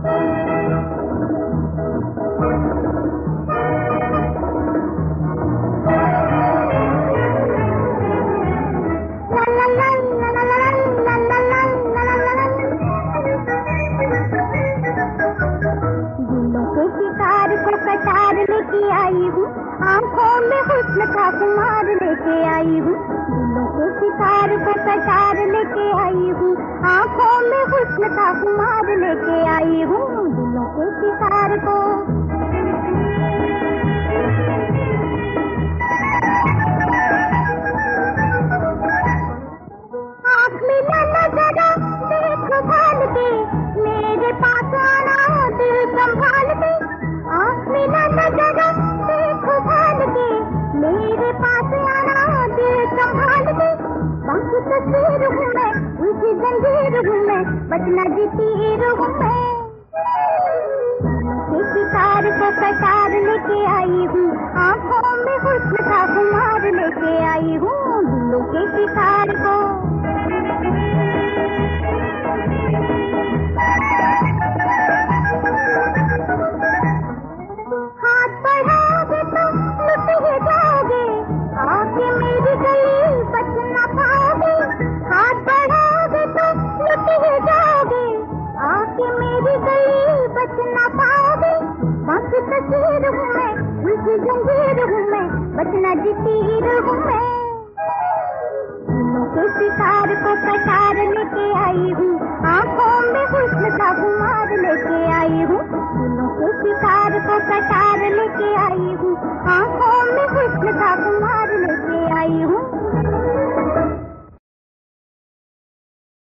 कटार लेके आई हूँ, आंखों में हुस्न का खुमार लेके आई हूँ। दिलों के शिकार को कटार लेके आई हूँ, आंखों में हुस्न का खुमार लेके आई हूँ। दिलों के शिकार को आँख में न जरा देख भाल के, मेरे पास आना दिल संभाल के। आँख में न जरा देख भाल के, मेरे पास आना दिल संभाल के। बाकी तस्वीर हूँ मैं, उनकी जंजीर हूँ मैं, बचना जी तीर हूँ मैं। के शिकार को कटार लेके आई हूँ, आँखों में हुस्न का खुमार लेके आई हूँ। दिलों के शिकार को हाथ बढ़ाओगे तो लुट ही जाओगे, आके मेरी गली बच न पाओगे। हाथ बढ़ाओगे तो लुट ही जाओगे, आके मेरी गली बच न पाओगे। बाकी तस्वीर हूँ मैं, उनकी जंजीर हूँ मैं, बचना जी तीर हूँ मैं। दिलों के शिकार को कटार लेके आई हूँ, आंखों में हुस्न का खुमार लेके आई हूँ। दिलों के शिकार को कटार लेके आई हूँ, आंखों में हुस्न का खुमार लेके आई हूँ।